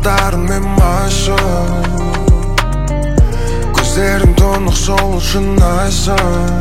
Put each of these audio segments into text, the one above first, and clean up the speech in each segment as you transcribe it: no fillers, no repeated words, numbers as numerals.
қылықтарыңмен майшып, көздерің тұнық сол үшін айсың.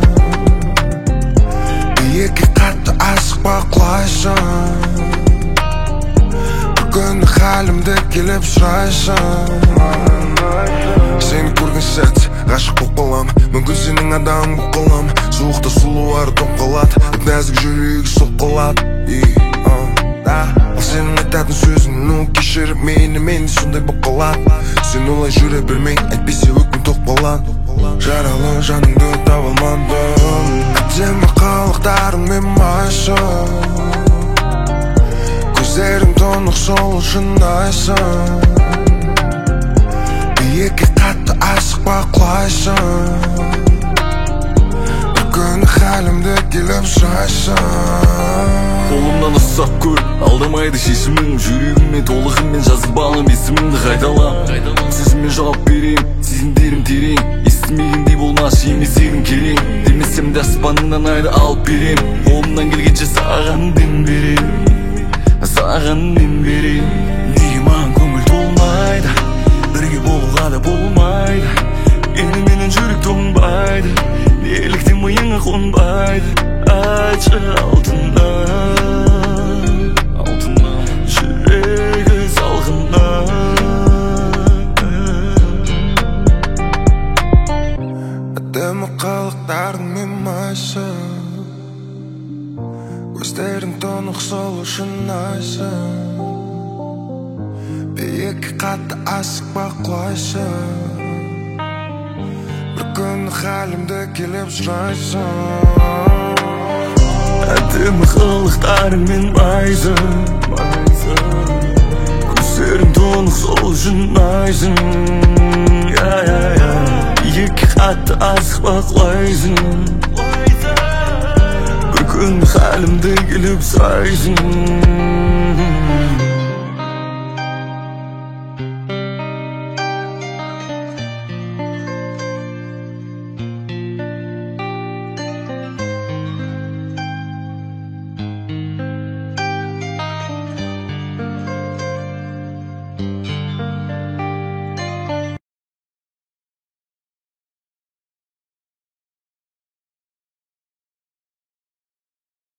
Биікке қатты асық бақылайсың, бір күні халімді келіп сұрайсың. Сені көрген сәт ғашық болып қалам, мүмкін сенің адамың болып қалам. Суықта сұлулары топ қалады, нәзік жүрегі соққылады. Ал сенің айтатын сөзің, ну кешіріп мені сондай болып қалады. Сен олай жүре бермей, әйтпесе өкпем тоқ болады. Жаралы жаныңды таба алмадым, әдемі қылықтарыңмен майшып, көздерің тұнық сол үшін айсың. Биікке қатты асық бақылайсың, бір күні халімді келіп сұрайсың. Қолымнан ұстап көр, алдамайды шешімің. Жүрегіме толығымен жазып алам есіміңді қайталам. Сөзіме жауап берейін, сезімдерім терең. Естімегендей болмашы емес едің керең. Демесем де аспаныңнан айды алып берем. Қолымнан келгенше саған дем берем, саған дем берем. Неге маған көңіл толмайды, бірге болуға да болмайды. Меніменен жүрек тоңбайды, неліктен миыңа қонбайды. Айтшы алтыннан, алтыннан жүрегі салғыннан. Әдемі қылықтарыңмен майшып, көздерің тұнық сол үшін айсың. Биікке қатты асық бақылайсың, бір күні халімді келіп сұрайсың. Әдемі қылықтарыңмен майшып, көздерің тұнық сол үшін айсың. Биікке қатты асық бақылайсың, бір күні халімді келіп сұрайсың.